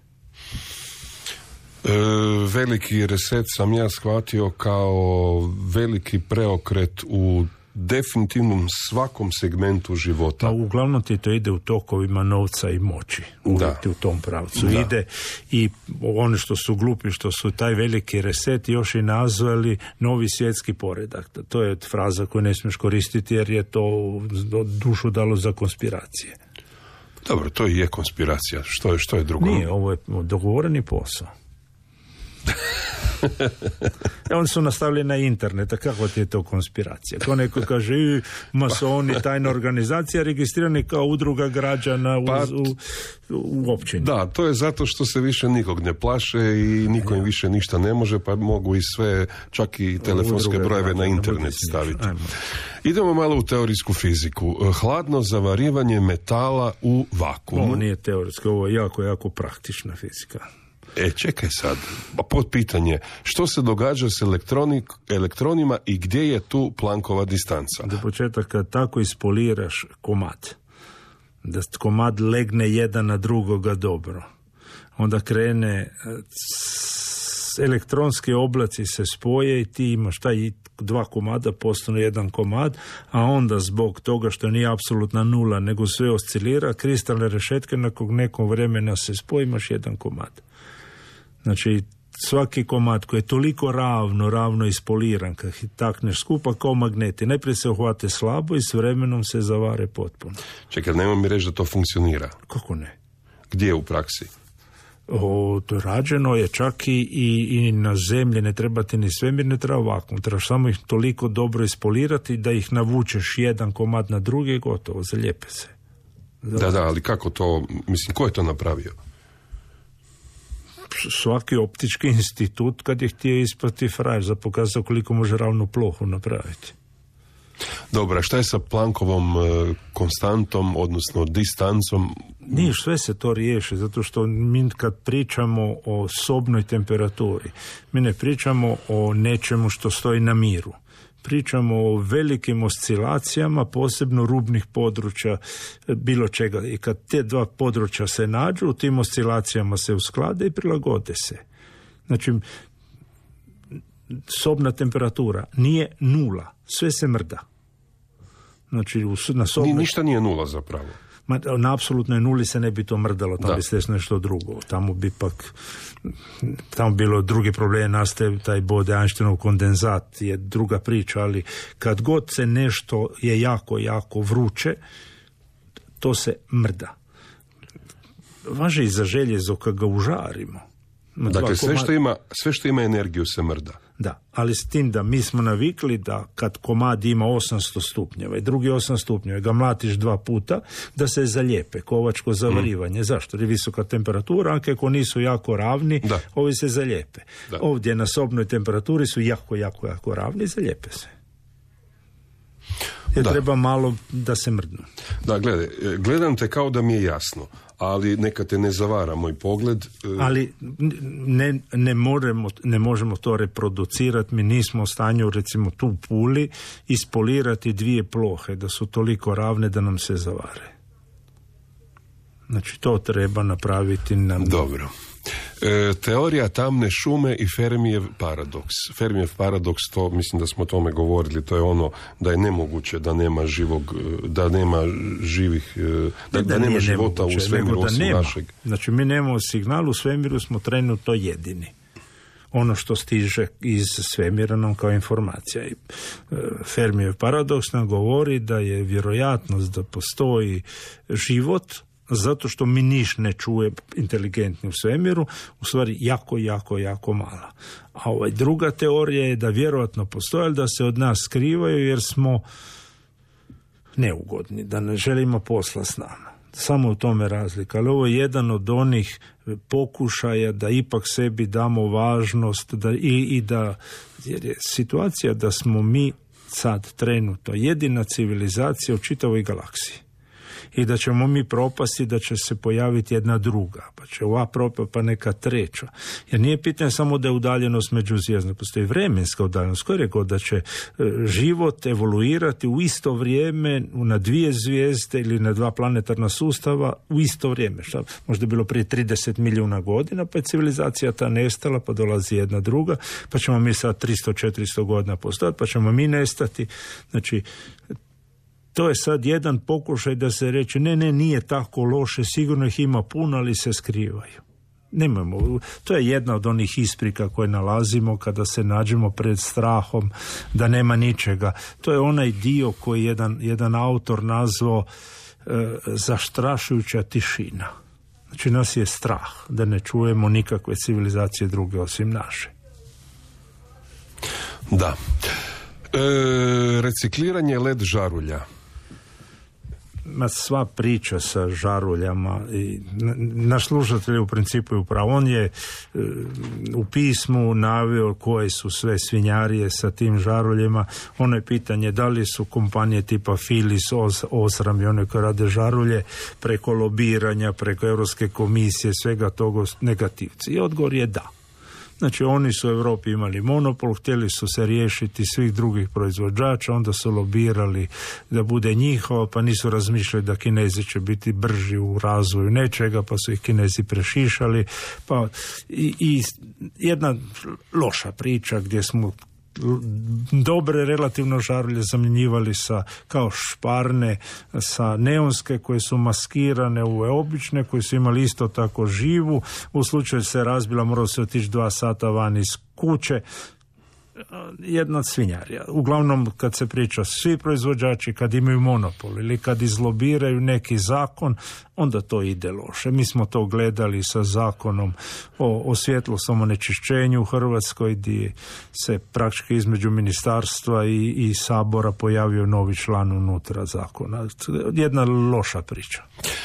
[SPEAKER 5] Veliki reset sam ja shvatio kao veliki preokret u definitivnom svakom segmentu života.
[SPEAKER 6] Pa uglavnom ti to ide u tokovima novca i moći. Uvijek u tom pravcu ide. I oni što su glupi, što su taj veliki reset još i nazvali novi svjetski poredak. To je fraza koju ne smiješ koristiti jer je to dušu dalo za konspiracije.
[SPEAKER 5] Dobro, to i je konspiracija. Što je drugo?
[SPEAKER 6] Nije, ovo je dogovoreni posao. Oni su nastavili na internet, a kako ti je to konspiracija? Kao neko kaže, masoni, tajna organizacija, registrirani kao udruga građana u općini.
[SPEAKER 5] Da, to je zato što se više nikog ne plaše i niko im više ništa ne može, pa mogu i sve, čak i telefonske brojeve na internet staviti. Idemo malo u teorijsku fiziku. Hladno zavarivanje metala u vakuumu.
[SPEAKER 6] Ovo nije teorijsko, ovo je jako, jako praktična fizika.
[SPEAKER 5] Čekaj sad, potpitanje, što se događa s elektronima i gdje je tu Planckova distanca?
[SPEAKER 6] Do početka kad tako ispoliraš komad, da komad legne jedan na drugoga dobro, onda krene, elektronski oblaci se spoje i ti imaš taj 2 komada postanu jedan komad, a onda zbog toga što nije apsolutna nula, nego sve oscilira, kristalne rešetke nakon nekog vremena se spoje, imaš jedan komad. Znači, svaki komad koji je toliko ravno ispoliran, kad ih takneš skupa kao magneti, najprije se uhvate slabo i s vremenom se zavare potpuno.
[SPEAKER 5] Čekaj, nemoj mi reći da to funkcionira.
[SPEAKER 6] Kako ne?
[SPEAKER 5] Gdje je u praksi?
[SPEAKER 6] Rađeno je čak i na zemlji, ne treba ti ni svemir, ne treba vakuum. Trebaš samo ih toliko dobro ispolirati da ih navučeš jedan komad na drugi i gotovo, zalijepe se.
[SPEAKER 5] Da, ali kako to, mislim, ko je to napravio?
[SPEAKER 6] Svaki optički institut kad je htio ispati frajer za pokazati koliko može ravnu plohu napraviti.
[SPEAKER 5] Dobro, a šta je sa Planckovom konstantom, odnosno distancom?
[SPEAKER 6] Nije, sve se to riješi, zato što mi kad pričamo o sobnoj temperaturi, mi ne pričamo o nečemu što stoji na miru. Pričamo o velikim oscilacijama, posebno rubnih područja, bilo čega. I kad te 2 područja se nađu, u tim oscilacijama se usklade i prilagode se. Znači, sobna temperatura nije nula, sve se mrda. Znači, na sobnoj...
[SPEAKER 5] Ništa nije nula zapravo.
[SPEAKER 6] Na apsolutnoj nuli se ne bi to mrdalo, tamo bi se nešto drugo. Tamo bi pak, tamo bilo drugi problem, nastaje taj Bode-Einsteinov kondenzat, je druga priča, ali kad god se nešto je jako, jako vruće, to se mrda. Važe i za željezo kad ga užarimo.
[SPEAKER 5] Dakle, sve što ima energiju se mrda.
[SPEAKER 6] Da, ali s tim da mi smo navikli da kad komad ima 800 stupnjeva i drugi 8 stupnjeva, ga mlatiš 2 puta, da se zalijepe, kovačko zavarivanje. Zašto? Jer je visoka temperatura, a kako nisu jako ravni, ovi se zalijepe. Da. Ovdje na sobnoj temperaturi su jako, jako, jako ravni i zalijepe se. Jer treba malo da se mrdnu.
[SPEAKER 5] Da, gledam te kao da mi je jasno, ali neka te ne zavara moj pogled.
[SPEAKER 6] Ali ne možemo to reproducirati, mi nismo u stanju, recimo tu u Puli, ispolirati 2 plohe, da su toliko ravne da nam se zavare. Znači, to treba napraviti nam.
[SPEAKER 5] Dobro. Teorija tamne šume i Fermijev paradoks. Fermijev paradoks, to mislim da smo o tome govorili, to je ono da je nemoguće da nema živog, da nema živih, da nema života u svemiru osim našeg.
[SPEAKER 6] Znači, mi nemamo signal, u svemiru smo trenutno jedini. Ono što stiže iz svemira nam kao informacija. Fermijev paradoks nam govori da je vjerojatnost da postoji život zato što mi niš ne čuje inteligentni u svemiru, u stvari jako mala. A druga teorija je da vjerojatno postoje, ali da se od nas skrivaju jer smo neugodni, da ne želimo posla s nama. Samo u tome razlika. Ali ovo je jedan od onih pokušaja da ipak sebi damo važnost jer je situacija da smo mi sad trenutno jedina civilizacija u čitavoj galaksiji. I da ćemo mi propasti, da će se pojaviti jedna druga, pa će ova propast, pa neka treća. Jer nije pitanje samo da je udaljenost među zvijezdama, postoji vremenska udaljenost. Ko je rekao da će život evoluirati u isto vrijeme na 2 zvijezde ili na 2 planetarna sustava u isto vrijeme? Šta? Možda je bilo prije 30 milijuna godina, pa je civilizacija ta nestala, pa dolazi jedna druga, pa ćemo mi sad 300-400 godina postojati, pa ćemo mi nestati. Znači, to je sad jedan pokušaj da se reče nije tako loše, sigurno ih ima puno, ali se skrivaju. Nemojmo, to je jedna od onih isprika koje nalazimo kada se nađemo pred strahom da nema ničega. To je onaj dio koji jedan autor nazvao zastrašujuća tišina. Znači nas je strah da ne čujemo nikakve civilizacije druge osim naše.
[SPEAKER 5] Da. Recikliranje LED žarulja.
[SPEAKER 6] Sva priča sa žaruljama i naš slušatelj je u principu je upravo. On je u pismu naveo koje su sve svinjarije sa tim žaruljima. Ono je pitanje da li su kompanije tipa Philips, Osram i one koje rade žarulje preko lobiranja, preko Europske komisije, svega toga negativci. I odgovor je da. Znači oni su u Europi imali monopol, htjeli su se riješiti svih drugih proizvođača, onda su lobirali da bude njihovo, pa nisu razmišljali da Kinezi će biti brži u razvoju nečega, pa su ih Kinezi prešišali. Pa i jedna loša priča gdje smo dobre relativno žarulje zamjenjivali kao šparne sa neonske koje su maskirane u obične koje su imali isto tako živu. U slučaju se razbila, morao se otići 2 sata van iz kuće. Jedna svinjarija. Uglavnom kad se priča svi proizvođači kad imaju monopol ili kad izlobiraju neki zakon, onda to ide loše. Mi smo to gledali sa zakonom o svjetlosnom onečišćenju u Hrvatskoj gdje se praktički između ministarstva i Sabora pojavio novi član unutra zakona. Jedna loša priča.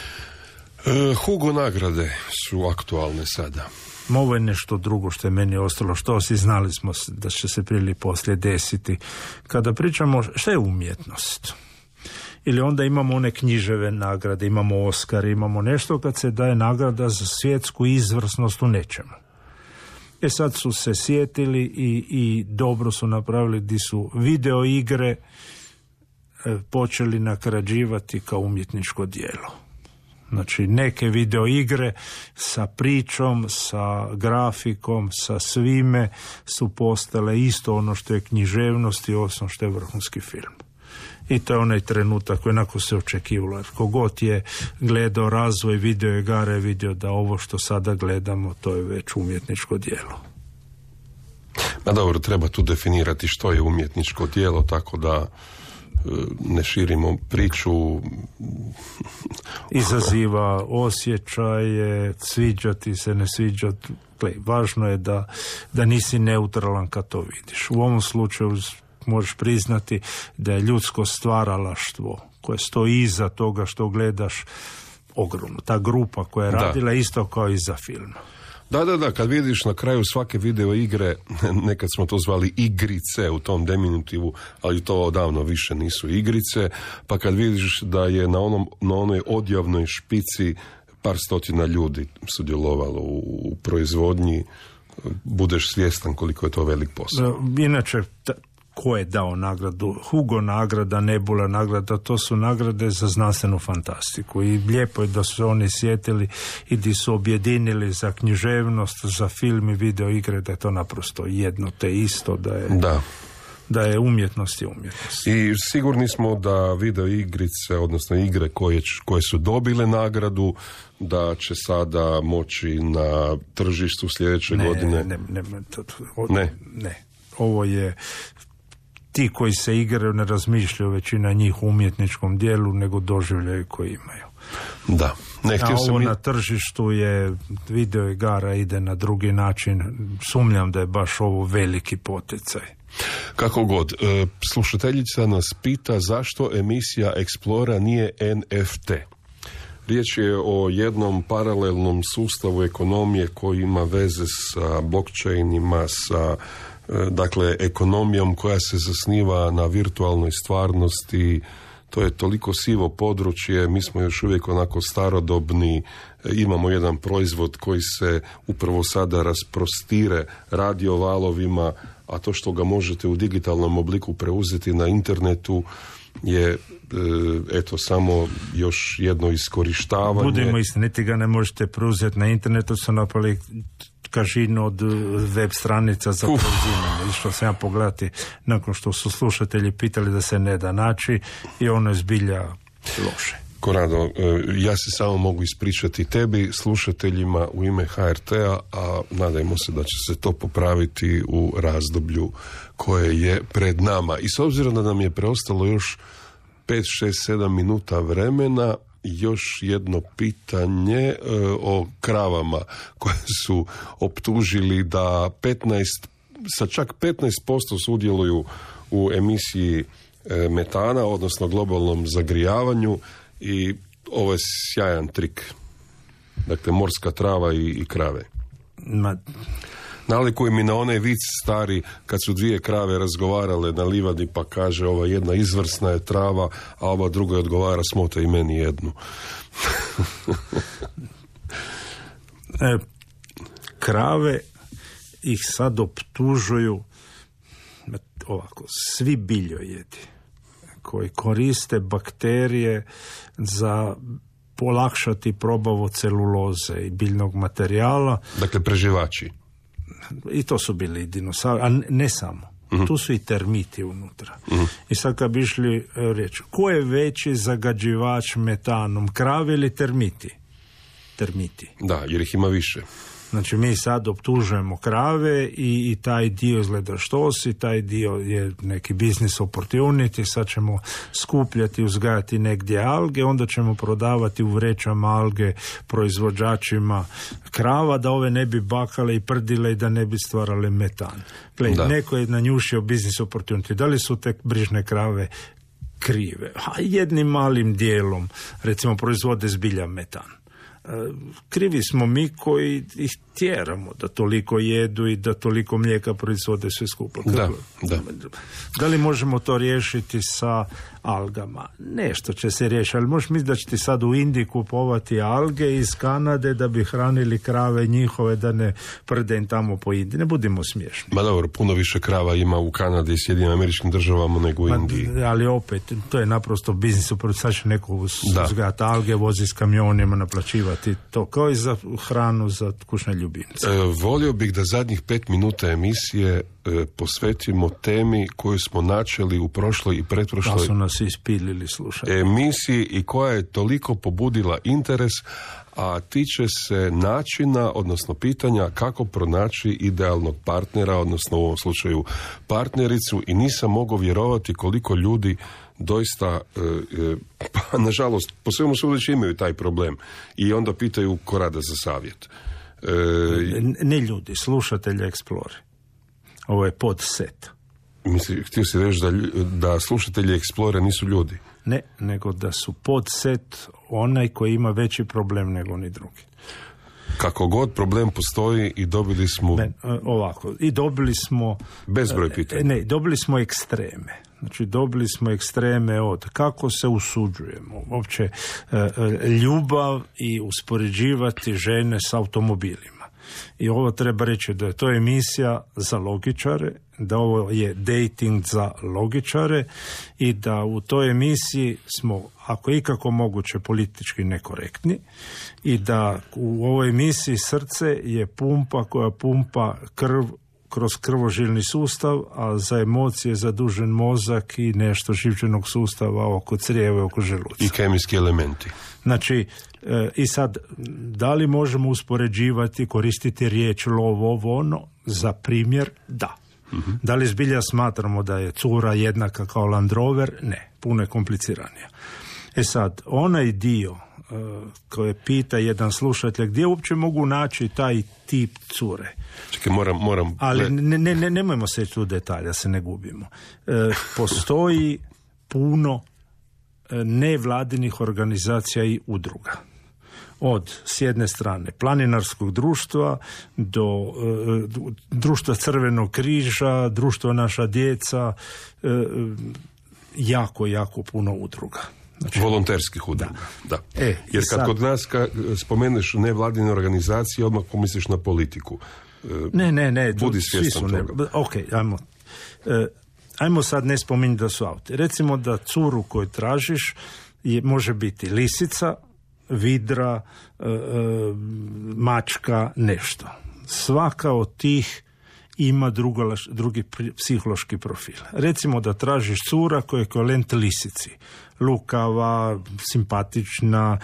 [SPEAKER 5] Hugo nagrade su aktualne sada.
[SPEAKER 6] Ovo je nešto drugo što je meni ostalo, što si znali smo da će se prije ili poslije desiti. Kada pričamo šta je umjetnost? Ili onda imamo one književe nagrade, imamo Oskar, imamo nešto kad se daje nagrada za svjetsku izvrsnost u nečemu. Sad su se sjetili i dobro su napravili gdje su video igre počeli nagrađivati kao umjetničko djelo. Znači neke video igre sa pričom, sa grafikom, sa svime su postale isto ono što je književnost i ono što je vrhunski film. I to je onaj trenutak koji onako se očekivalo. Jer kogod je gledao razvoj video igara vidio da ovo što sada gledamo to je već umjetničko djelo.
[SPEAKER 5] Ma dobro, treba tu definirati što je umjetničko djelo, tako da ne širimo priču.
[SPEAKER 6] Izaziva osjećaje, sviđati se, ne sviđati. Važno je da nisi neutralan kad to vidiš. U ovom slučaju možeš priznati da je ljudsko stvaralaštvo koje stoji iza toga što gledaš ogromno. Ta grupa koja je radila isto kao i za film.
[SPEAKER 5] Da, kad vidiš na kraju svake video igre, nekad smo to zvali igrice u tom diminutivu, ali to odavno više nisu igrice, pa kad vidiš da je na onoj odjavnoj špici par stotina ljudi sudjelovalo u proizvodnji, budeš svjestan koliko je to velik posao.
[SPEAKER 6] Inače, ko je dao nagradu? Hugo nagrada, Nebula nagrada, to su nagrade za znanstvenu fantastiku i lijepo je da su oni sjetili i da su objedinili za književnost, za film i video igre, da je to naprosto jedno te isto, da je umjetnost i umjetnost.
[SPEAKER 5] I sigurni smo da video igrice, odnosno igre koje su dobile nagradu, da će sada moći na tržištu sljedeće godine.
[SPEAKER 6] Ne. Ovo je ti koji se igraju ne razmišljaju, većina njih u umjetničkom dijelu, nego doživljaju koji imaju.
[SPEAKER 5] Da.
[SPEAKER 6] A ovo na tržištu je video igara ide na drugi način. Sumnjam da je baš ovo veliki poticaj.
[SPEAKER 5] Kako god, slušateljica nas pita zašto emisija Explora nije NFT. Riječ je o jednom paralelnom sustavu ekonomije koji ima veze sa blockchainima, sa dakle ekonomijom koja se zasniva na virtualnoj stvarnosti. To je toliko sivo područje, mi smo još uvijek onako starodobni, imamo jedan proizvod koji se upravo sada rasprostire radiovalovima, a to što ga možete u digitalnom obliku preuzeti na internetu je eto samo još jedno iskorištavanje.
[SPEAKER 6] Budemo istiniti, niti ga ne možete preuzeti na internetu, su napali kažinu od web stranica za preuzimanje. Išlo sam ja pogledati nakon što su slušatelji pitali da se ne da naći i ono je zbilja loše.
[SPEAKER 5] Korado, ja se samo mogu ispričati tebi, slušateljima u ime HRT-a, a nadajmo se da će se to popraviti u razdoblju koje je pred nama. I s obzirom da nam je preostalo još 5, 6, 7 minuta vremena, još jedno pitanje o kravama koje su optužili da sa čak 15% sudjeluju u emisiji metana, odnosno globalnom zagrijavanju, i ovo je sjajan trik. Dakle, morska trava i krave. Nalikuje mi na onaj vic stari kad su dvije krave razgovarale na livadi, pa kaže ova jedna izvrsna je trava, a ova druga odgovara smote i meni jednu.
[SPEAKER 6] Krave ih sad optužuju ovako, svi biljojedi koji koriste bakterije za polakšati probavu celuloze i biljnog materijala.
[SPEAKER 5] Dakle, preživači.
[SPEAKER 6] I to su bili dinosauri, a ne samo. Tu su i termiti unutra. I sad kad bi išli reći, ko je veći zagađivač metanom, krave ili termiti? Termiti.
[SPEAKER 5] Da, jer ih ima više.
[SPEAKER 6] Znači mi sad optužujemo krave i taj dio izgleda štosi, taj dio je neki business opportunity, sad ćemo skupljati, uzgajati negdje alge, onda ćemo prodavati u vrećama alge proizvođačima krava da ove ne bi bakale i prdile i da ne bi stvarale metan. Gled, neko je nanjušio business opportunity. Da li su te brižne krave krive? A jednim malim dijelom, recimo, proizvode zbilja metan. Krivi smo mi koji ih tjeramo da toliko jedu i da toliko mlijeka proizvode sve skupa. Da li možemo to riješiti sa algama? Nešto će se riješiti, ali možeš misliti da će ti sad u Indiji kupovati alge iz Kanade da bi hranili krave njihove, da ne prde im tamo po Indiji. Ne budimo smiješni.
[SPEAKER 5] Ma dobro, puno više krava ima u Kanadi i Sjedinim Američkim Državama nego u Indiji.
[SPEAKER 6] Ali opet, to je naprosto biznis, sad će neko uzgajati alge, vozi s kamionima, naplaćivati to, kao i za hranu za kućne ljubimce.
[SPEAKER 5] Volio bih da zadnjih 5 minuta emisije posvetimo temi koju smo načeli u prošloj i pretprošloj
[SPEAKER 6] su nas ispilili slušati
[SPEAKER 5] emisiji i koja je toliko pobudila interes, a tiče se načina, odnosno pitanja kako pronaći idealnog partnera, odnosno u ovom slučaju partnericu, i nisam mogao vjerovati koliko ljudi doista, pa nažalost, po svemu sudeći imaju taj problem i onda pitaju Korada za savjet.
[SPEAKER 6] Ne ljudi, slušatelji Explore. Ovo je podset.
[SPEAKER 5] Htio si reći da slušatelji Explore nisu ljudi?
[SPEAKER 6] Ne, nego da su podset onaj koji ima veći problem nego oni drugi.
[SPEAKER 5] Kako god problem postoji i dobili smo...
[SPEAKER 6] ovako, i dobili smo...
[SPEAKER 5] Bezbroj pitanja.
[SPEAKER 6] Ne, dobili smo ekstreme. Znači, dobili smo ekstreme od kako se usuđujemo, uopće ljubav i uspoređivati žene s automobilima. I ovo treba reći da je to emisija za logičare, da ovo je dating za logičare i da u toj emisiji smo, ako je ikako moguće, politički nekorektni i da u ovoj emisiji srce je pumpa koja pumpa krv kroz krvožilni sustav, a za emocije zadužen mozak i nešto živčanog sustava oko crijeva i oko želuca.
[SPEAKER 5] I kemijski elementi.
[SPEAKER 6] Znači, i sad, da li možemo uspoređivati, koristiti riječ lov, ovo, ono? Za primjer, da. Da li zbilja smatramo da je cura jednaka kao Land Rover? Ne, puno je kompliciranija. Sad, onaj dio koje pita jedan slušatelj, gdje uopće mogu naći taj tip cure?
[SPEAKER 5] Čekaj, moram...
[SPEAKER 6] Ali nemojmo se tu detalja, da se ne gubimo. Postoji puno nevladinih organizacija i udruga. Od, s jedne strane, planinarskog društva do društva Crvenog križa, društva Naša djeca, jako puno udruga. Znači,
[SPEAKER 5] volonterskih udruga. Da. Jer kad kod nas spomeneš nevladine organizacije, odmah pomisliš na politiku.
[SPEAKER 6] Ne.
[SPEAKER 5] Budi svjestan toga.
[SPEAKER 6] Ok, ajmo sad ne spominjati da su auti. Recimo da curu koju tražiš može biti lisica, vidra, mačka, nešto. Svaka od tih ima drugi psihološki profil. Recimo da tražiš cura koja je ekvivalent lisici. Lukava, simpatična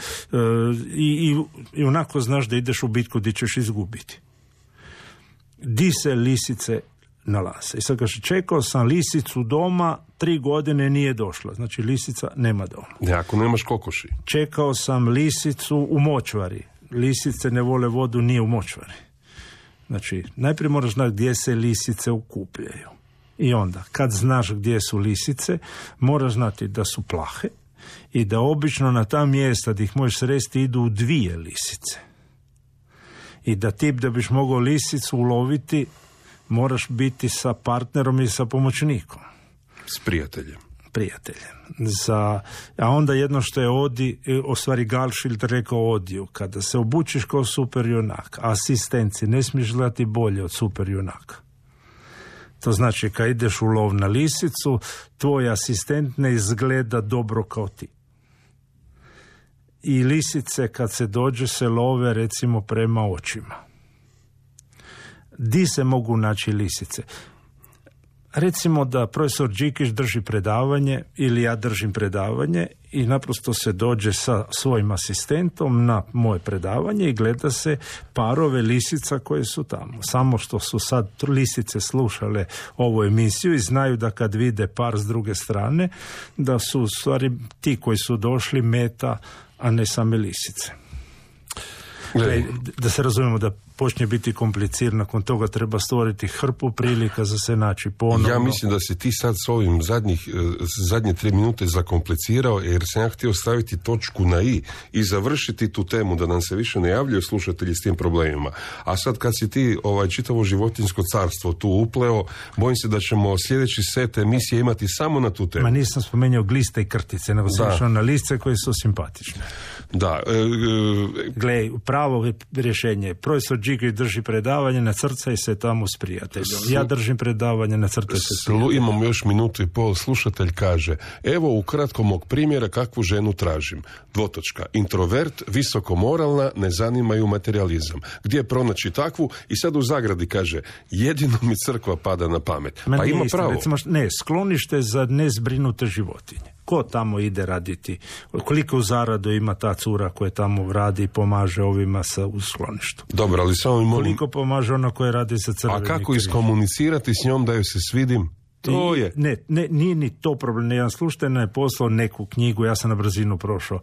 [SPEAKER 6] i onako znaš da ideš u bitku gdje ćeš izgubiti. Di se lisice nalaze? I sad kaže, čekao sam lisicu doma, 3 godine nije došla. Znači lisica nema doma.
[SPEAKER 5] Ako nemaš kokoši.
[SPEAKER 6] Čekao sam lisicu u močvari. Lisice ne vole vodu, nije u močvari. Znači, najprije moraš znati gdje se lisice okupljaju. I onda, kad znaš gdje su lisice, moraš znati da su plahe i da obično na ta mjesta gdje ih možeš sresti idu 2 lisice. I da da biš mogao lisicu uloviti, moraš biti sa partnerom i sa pomoćnikom.
[SPEAKER 5] S prijateljem.
[SPEAKER 6] A onda jedno što je Galšild rekao Odiju, kada se obučiš kao super junak, asistenci ne smiješ gledati bolje od super junaka. To znači kad ideš u lov na lisicu, tvoj asistent ne izgleda dobro kao ti. I lisice kad se dođe se love recimo prema očima. Di se mogu naći lisice? Recimo da profesor Đikić drži predavanje ili ja držim predavanje i naprosto se dođe sa svojim asistentom na moje predavanje i gleda se parove lisica koje su tamo. Samo što su sad lisice slušale ovu emisiju i znaju da kad vide par s druge strane, da su u stvari ti koji su došli meta, a ne same lisice. Da se razumijemo, da počne biti kompliciran, nakon toga treba stvoriti hrpu prilika za se naći ponovno.
[SPEAKER 5] Ja mislim da si ti sad s ovim zadnje 3 minute zakomplicirao, jer sam ja htio staviti točku na i završiti tu temu, da nam se više ne javljaju slušatelji s tim problemima. A sad kad si ti čitavo životinjsko carstvo tu upleo, bojim se da ćemo sljedeći set emisije imati samo na tu temu.
[SPEAKER 6] Ma nisam spomenuo gliste i krtice, nego sam išao na liste koje su simpatične.
[SPEAKER 5] Da.
[SPEAKER 6] Gle, pravo rješenje. Profesor Đikić drži predavanje, nacrcaj se tamo s prijateljom. Ja držim predavanje, nacrcaj se s prijateljom.
[SPEAKER 5] Imamo još 1.5 minutu. Slušatelj kaže, evo ukratko mog primjera kakvu ženu tražim. : introvert, visoko moralna, ne zanimaju materializam. Gdje pronaći takvu? I sad u zagradi kaže, jedino mi crkva pada na pamet. Pa ima pravo.
[SPEAKER 6] Recimo, sklonište za nezbrinute životinje. Ko tamo ide raditi? Koliko u zaradu ima ta cura koja tamo radi i pomaže ovima u skloništu?
[SPEAKER 5] Dobro, ali samo
[SPEAKER 6] koliko pomaže ona koja radi sa Crvenim križem?
[SPEAKER 5] A kako iskomunicirati s njom da joj se svidim? To je.
[SPEAKER 6] Ne, nije ni to problem. Jedan slušatelj je poslao neku knjigu, ja sam na brzinu prošao.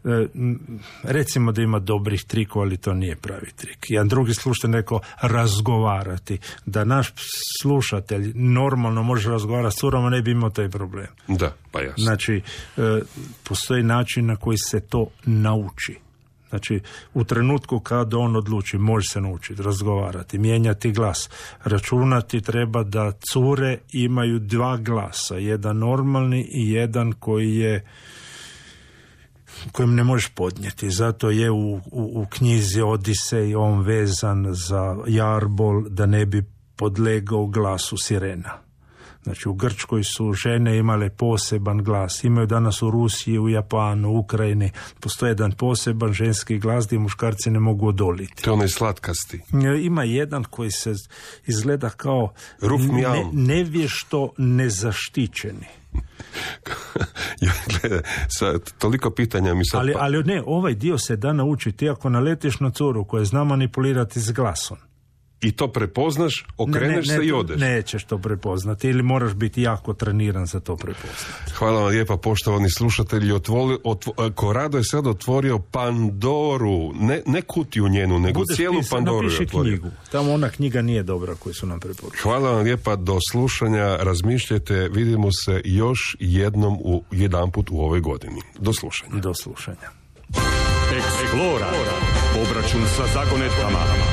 [SPEAKER 6] Recimo da ima dobrih trikova, ali to nije pravi trik. Jedan drugi slušatelj rekao razgovarati. Da naš slušatelj normalno može razgovarati s curama, ne bi imao taj problem.
[SPEAKER 5] Da, pa jasno.
[SPEAKER 6] Znači, postoji način na koji se to nauči. Znači, u trenutku kada on odluči, može se naučiti razgovarati, mijenjati glas, računati treba da cure imaju 2 glasa, jedan normalni i jedan kojim ne možeš podnijeti. Zato je u knjizi Odisej on vezan za jarbol da ne bi podlegao glasu sirena. Znači, u Grčkoj su žene imale poseban glas. Imaju danas u Rusiji, u Japanu, u Ukrajini. Postoji jedan poseban ženski glas gdje muškarci ne mogu odoliti.
[SPEAKER 5] To je onaj slatkasti.
[SPEAKER 6] Ima jedan koji se izgleda kao nevješto nezaštićeni.
[SPEAKER 5] Toliko pitanja mi sad...
[SPEAKER 6] Ali ne, ovaj dio se da naučiti ako naletiš na curu koja zna manipulirati s glasom.
[SPEAKER 5] i to prepoznaš, okreneš se i odeš.
[SPEAKER 6] Nećeš to prepoznati ili moraš biti jako treniran za to prepoznati.
[SPEAKER 5] Hvala vam lijepa, poštovani slušatelji. Corrado je sad otvorio Pandoru, ne kutiju njenu, nego
[SPEAKER 6] Budeš
[SPEAKER 5] cijelu Pandoru je otvorio.
[SPEAKER 6] Knjigu. Tamo ona knjiga nije dobra koju su nam preporučili.
[SPEAKER 5] Hvala vam lijepa, do slušanja, razmišljajte, vidimo se još jedanput u ovoj godini. Do slušanja.
[SPEAKER 6] Do slušanja.
[SPEAKER 4] Explora. Obračun sa zagonetkama.